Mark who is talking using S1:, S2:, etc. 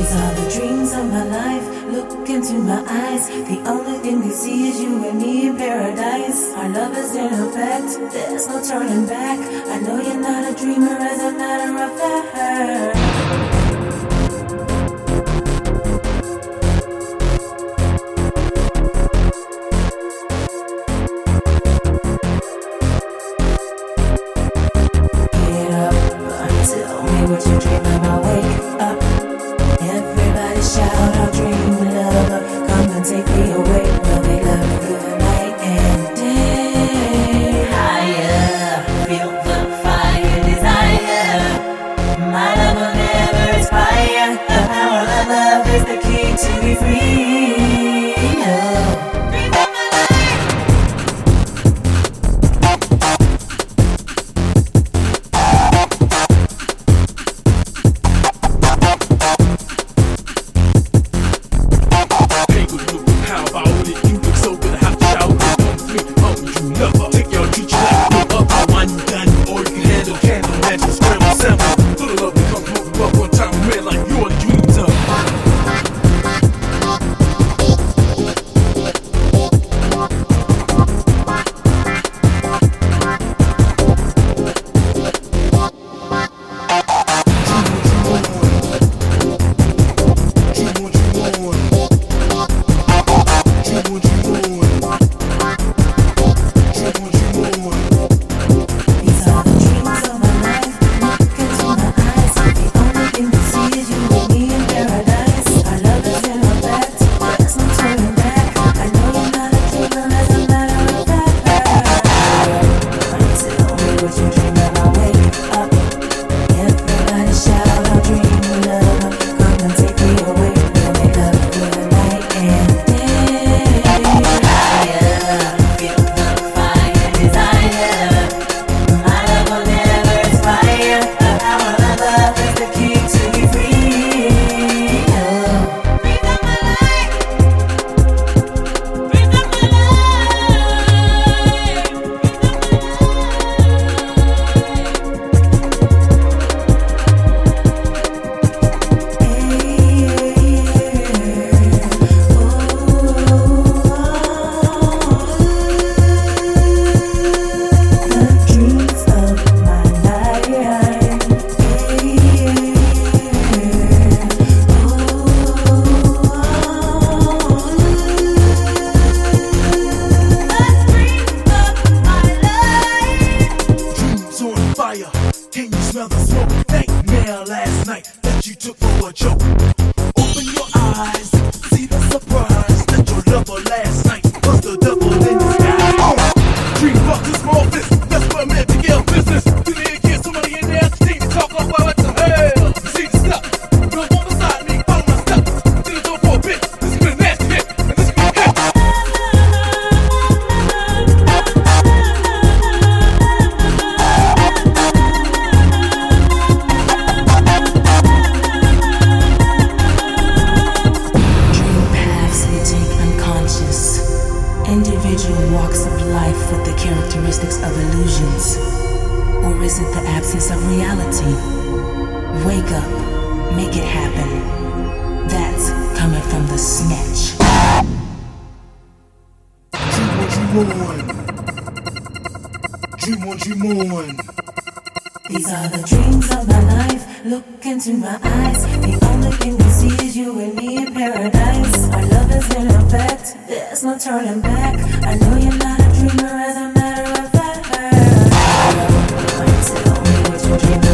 S1: These are the dreams of my life. Look into my eyes. The only thing they see is you and me in paradise. Our love is in effect. There's no turning back. I know you're not a dreamer, as a matter of fact. Tell me what you dream about, wake up. Everybody shout out, dream lover. Come and take me away. Will they love you through the night and day? Higher, feel the fire, desire. My love will never expire. The power of love is the key to be free.
S2: Can you smell the smoke? Nightmare last night that you took for a joke. Open your eyes, see the surprise that your lover last night was the devil in disguise. Dream about this small fist, that's what I meant to get business. You need to get somebody in there, think to talk about what the hell. See the stuff, don't walk beside me, follow my steps. See the door for a bit, this is a nasty hit, and this is a hit.
S1: Individual walks of life with the characteristics of illusions. Or is it the absence of reality? Wake up, make it happen. That's coming from the snatch.
S2: Dream on, dream on.
S1: These are the dreams of my life. Look into my eyes. The only thing we see is you and me in paradise. Our love is in effect. There's no turning back. I know you're not a dreamer, as a matter of fact. Tell me what you dream